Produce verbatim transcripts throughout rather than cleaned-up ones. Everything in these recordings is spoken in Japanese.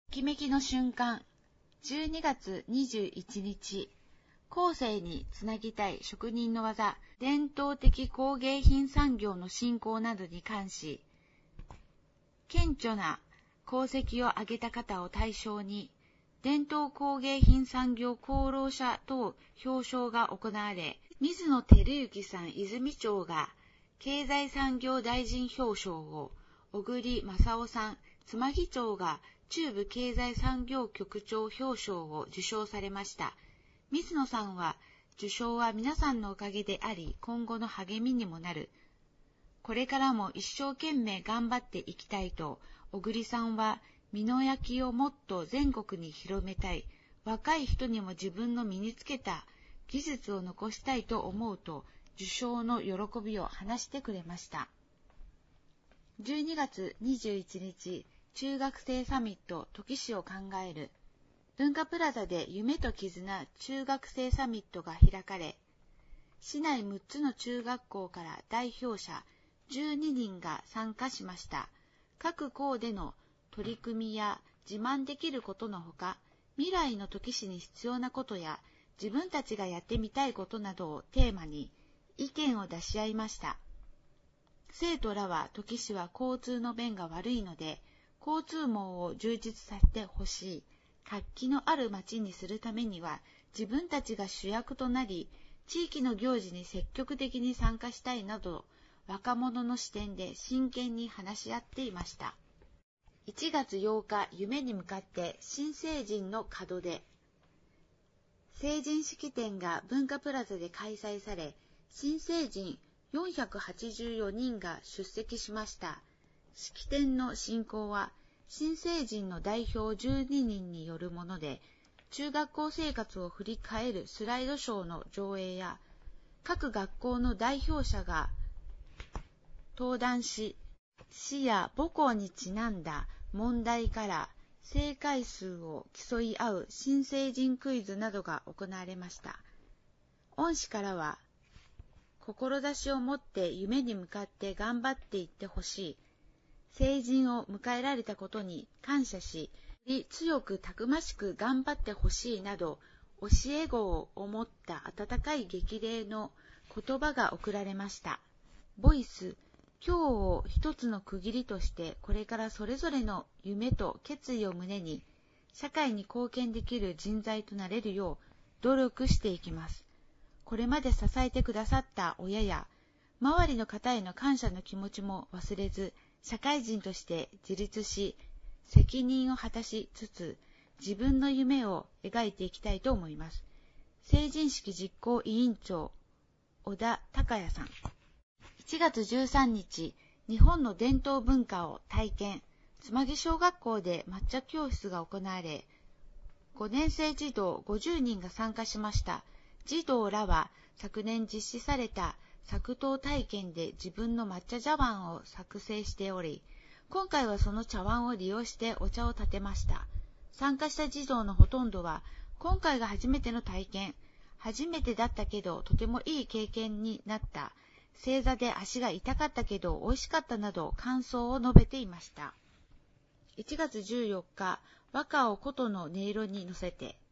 きめきの瞬間、じゅうにがつにじゅういちにち、後世につなぎたい職人の技、伝統的工芸品産業の振興などに関し、顕著な功績を挙げた方を対象に、伝統工芸品産業功労者等表彰が行われ、水野照之さん泉町が経済産業大臣表彰を、小栗正夫さん妻木町が中部経済産業局長表彰を受賞されました。水野さんは、受賞は皆さんのおかげであり、今後の励みにもなる。これからも一生懸命頑張っていきたいと、小栗さんは、美濃焼をもっと全国に広めたい。若い人にも自分の身につけた技術を残したいと思うと、受賞の喜びを話してくれました。じゅうにがつにじゅういちにち、中学生サミット時市を考える。文化プラザで夢と絆中学生サミットが開かれ、市内むっつの中学校から代表者じゅうににんが参加しました。各校での取り組みや自慢できることのほか、未来の時市に必要なことや自分たちがやってみたいことなどをテーマに意見を出し合いました。生徒らは時市は交通の便が悪いので、交通網を充実させてほしい。活気のある街にするためには、自分たちが主役となり、地域の行事に積極的に参加したいなど、若者の視点で真剣に話し合っていました。いちがつようか、夢に向かって新成人の門出。成人式典が文化プラザで開催され、新成人よんひゃくはちじゅうよにんが出席しました。式典の進行は、新成人の代表じゅうににんによるもので、中学校生活を振り返るスライドショーの上映や、各学校の代表者が登壇し、市や母校にちなんだ問題から正解数を競い合う新成人クイズなどが行われました。恩師からは、志を持って夢に向かって頑張っていってほしい。成人を迎えられたことに感謝し、より強くたくましく頑張ってほしいなど、教え子を思った温かい激励の言葉が贈られました。ボイス、今日を一つの区切りとして、これからそれぞれの夢と決意を胸に、社会に貢献できる人材となれるよう努力していきます。これまで支えてくださった親や、周りの方への感謝の気持ちも忘れず、社会人として自立し、責任を果たしつつ、自分の夢を描いていきたいと思います。成人式実行委員長、小田隆也さん。いちがつじゅうさんにち、日本の伝統文化を体験、妻木小学校で抹茶教室が行われ、ごねんせい児童ごじゅうにんが参加しました。児童らは昨年実施された作陶体験で自分の抹茶茶碗を作成しており、今回はその茶碗を利用してお茶を立てました。参加した児童のほとんどは、今回が初めての体験、初めてだったけどとてもいい経験になった、正座で足が痛かったけど美味しかったなど感想を述べていました。いちがつじゅうよっか、和歌を琴の音色に乗せて、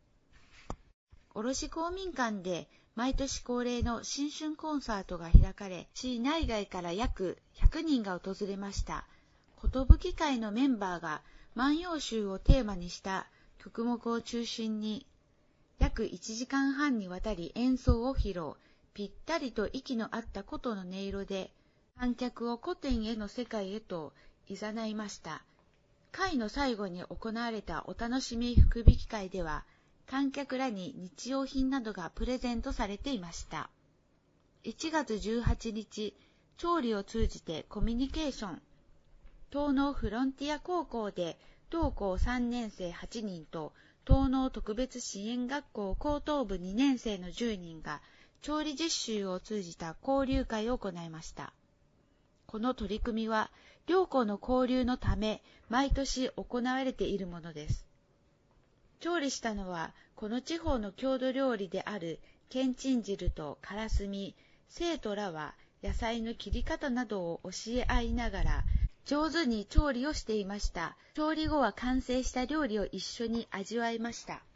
卸公民館で毎年恒例の新春コンサートが開かれ、市内外から約ひゃくにんが訪れました。寿会のメンバーが万葉集をテーマにした曲目を中心に、約いちじかんはんにわたり演奏を披露、ぴったりと息の合った琴の音色で、観客を古典への世界へと誘いました。会の最後に行われたお楽しみ福引き会では、観客らに日用品などがプレゼントされていました。いちがつじゅうはちにち、調理を通じてコミュニケーション。東農フロンティア高校で同校さんねんせいはちにんと東農特別支援学校高等部にねんせいのじゅうにんが調理実習を通じた交流会を行いました。この取り組みは両校の交流のため毎年行われているものです。調理したのはこの地方の郷土料理であるけんちん汁とからすみ。生徒らは野菜の切り方などを教え合いながら上手に調理をしていました。調理後は完成した料理を一緒に味わいました。